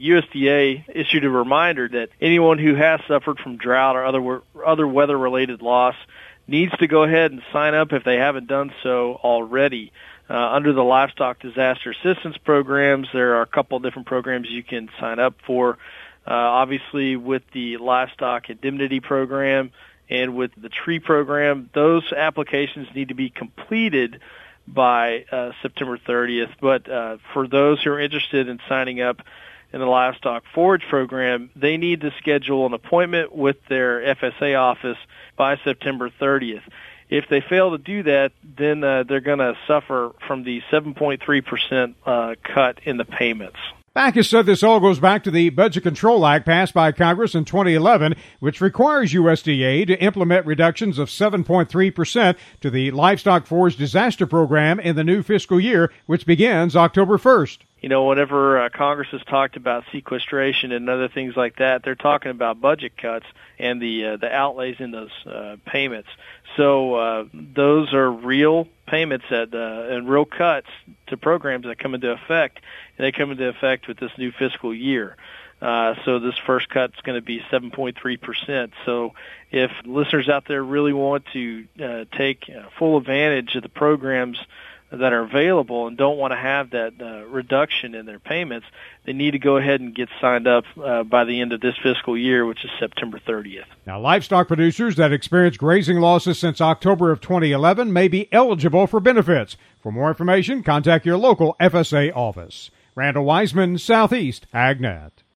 USDA issued a reminder that anyone who has suffered from drought or other weather-related loss needs to go ahead and sign up if they haven't done so already. Under the Livestock Disaster Assistance Programs, there are a couple of different programs you can sign up for. Obviously, with the Livestock Indemnity Program and with the tree program, those applications need to be completed by September 30th. But for those who are interested in signing up in the Livestock Forage Program, they need to schedule an appointment with their FSA office by September 30th. If they fail to do that, then they're going to suffer from the 7.3% cut in the payments. Backus said this all goes back to the Budget Control Act passed by Congress in 2011, which requires USDA to implement reductions of 7.3% to the Livestock Forage Disaster Program in the new fiscal year, which begins October 1st. You know, whenever Congress has talked about sequestration and other things like that, they're talking about budget cuts and the outlays in those payments. So those are real payments and real cuts to programs that come into effect, and they come into effect with this new fiscal year. So this first cut is going to be 7.3%. So if listeners out there really want to take full advantage of the programs that are available and don't want to have that reduction in their payments, they need to go ahead and get signed up by the end of this fiscal year, which is September 30th. Now, livestock producers that experience grazing losses since October of 2011 may be eligible for benefits. For more information, contact your local FSA office. Randall Wiseman, Southeast AgNet.